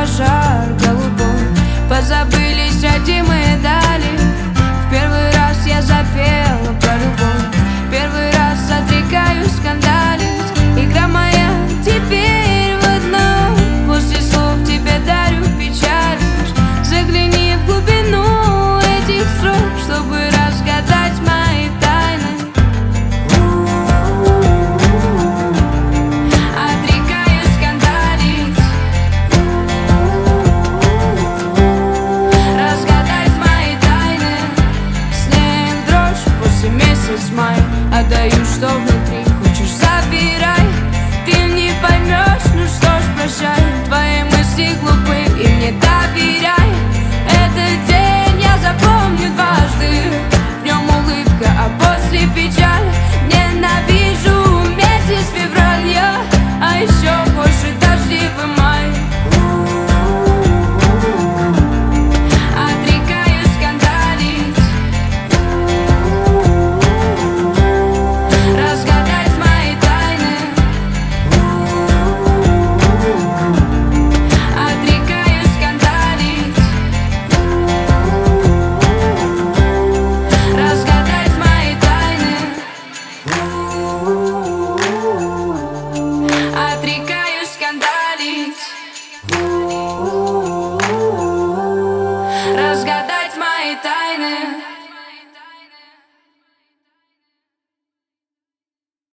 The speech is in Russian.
шар голубой. Позабылись родимые дали. В первый раз я запела про любовь. Первый раз отрекаюсь скандалить. Игра моя теперь в одном. После слов тебе дарю печаль. Загляни в глубину этих строк, чтобы разгадать мои тайны. Отрекаюсь скандалить. Разгадать мои тайны. Снег, дрожь, после месяц май. Отдаю, что внутри, хочешь забирай. Ты не поймешь, ну что ж, прощай. Твои мысли глупы, и мне доверяй. Этот день я запомню дважды. В нем улыбка, а после печаль. Ненавижу месяц февраля, а еще больше дождливый май. Отрекаюсь скандалить. Разгадать мои тайны. Отрекаюсь скандалить. Разгадать мои тайны. Отрекаюсь скандалить. Разгадать мои тайны.